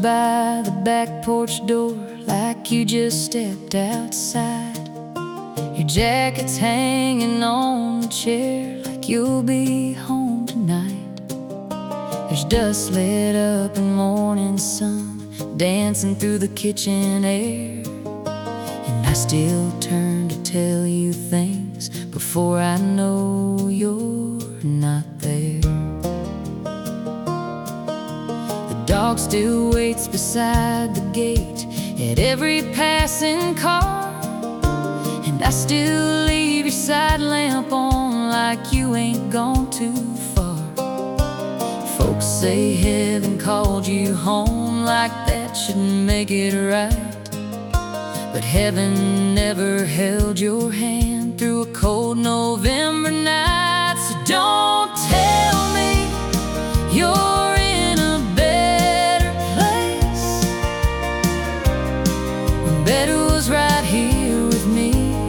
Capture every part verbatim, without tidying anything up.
by the back porch door like you just stepped outside. Your jacket's hanging on the chair like you'll be home tonight. There's dust lit up in morning sun dancing through the kitchen air, and I still turn to tell you things before I know you're not there. The dog still waits beside the gate at every passing car, and I still leave your side lamp on like you ain't gone too far. Folks say heaven called you home, like that shouldn't make it right. But heaven never held your hand through a cold November night. So don't tell me you're in a better place when better was right here with me.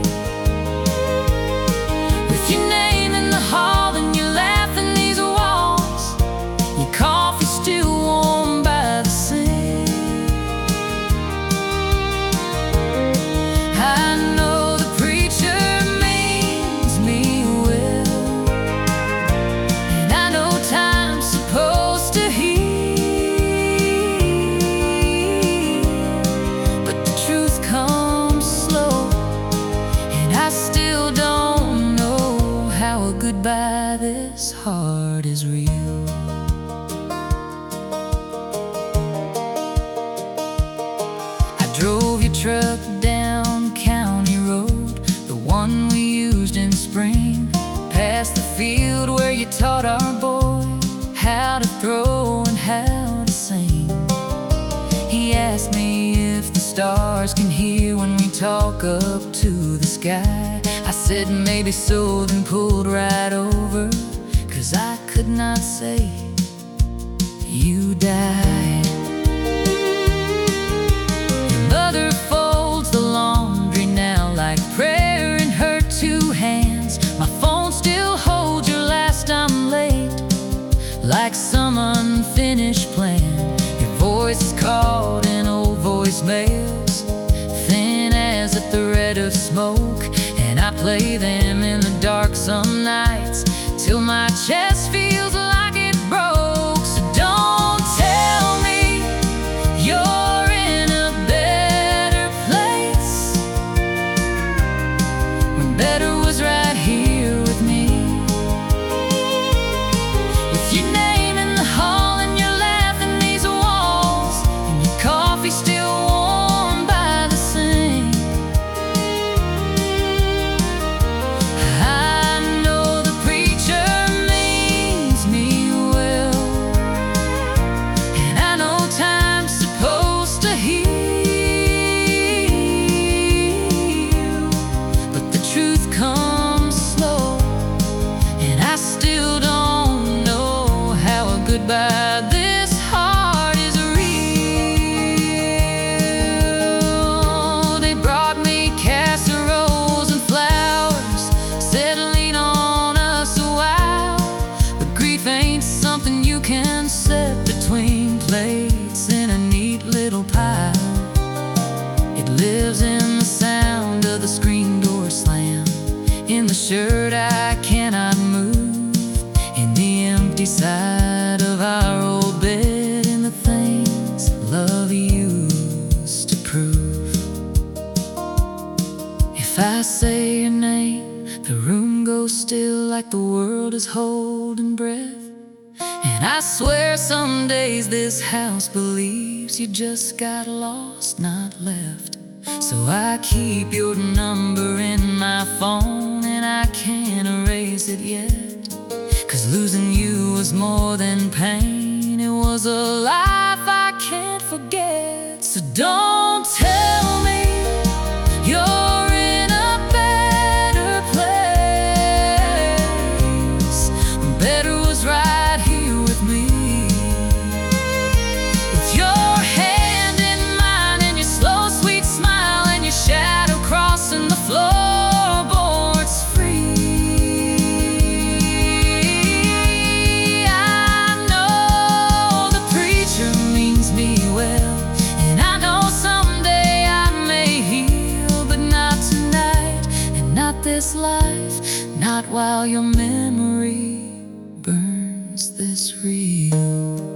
With your name in the hall and your laugh in these walls, your coffee still warm by the sink. I know the preacher means me well, and I know time's supposed to heal, but the truth comes slow, and I still don't know how a goodbye this hard is real. I drove your truck down County Road, the one we used in spring, past the field where you taught our boy how to throw and how to sing. He asked me if the stars can hear when we talk up to the sky. I said maybe so, then pulled right over, 'cause I could not say you died. Your mother folds the laundry now like prayer in her two hands. My phone still holds your last "I'm late" like some unfinished plan. Your voice is caught in old voicemails, thin as a thread of smoke, and I play them in the dark some nights till my chest feels like it broke. So don't tell me you're in a better place when better was right here with me. With your name in the hall and your laugh in these walls, and your coffee still warm by the sink. I know the preacher means me well, and I know time's supposed to heal, but the truth comes slow, and I still don't know how a goodbye this hard is real. They brought me casseroles and flowers, settling on us a while, but grief ain't something you can set between plates in a neat little pile. It lives in the sound of the screen door slam, in the shirt I cannot move, in the empty side of our old bed, in the things love used to prove. If I say your name, the room goes still like the world is holding breath. And I swear some days this house believes you just got lost, not left. So I keep your number in my phone, and I can't erase it yet, 'cause losing you was more than pain. It was a life I can't forget. So don't tell me you're in a better place when better was right here with me. With your hand in mine and your slow sweet smile and your shadow crossing the floorboards free. I know the preacher means while your memory burns this reel.